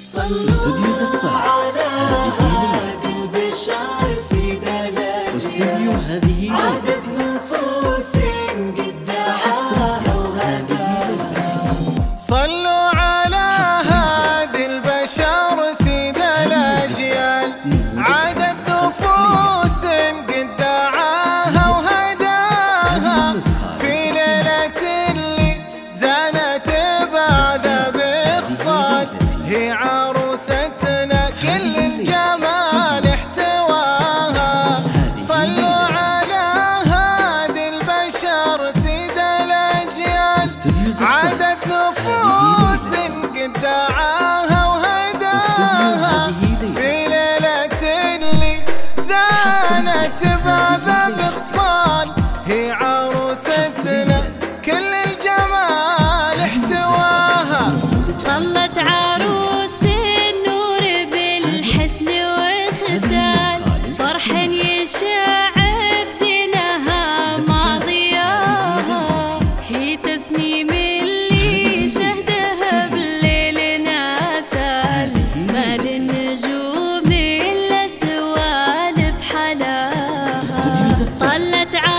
استوديو زفار استوديو هذه عادت نفوس قدام حسرة هذه ليلتي. صلوا على هادي البشر سيد الأجيال، عادت نفوس قد دعاها وهداها في ليلة اللي زانت بهذا بخصال، هي عروستنا كل الجمال احتواها. صلوا على هادي البشر سيد الأجيال، عادت نفوس قد دعاها وهداها في ليلة اللي زانت بهذا بخصال، هي عروستنا كل الجمال احتواها. طلت عروس النور بالحسن والختال، فرح يشع بزينها ماضياها، هي تسنيم اللي شهدها بالليل ناسال، ما للنجوم إلا سوالف حلاها. طلت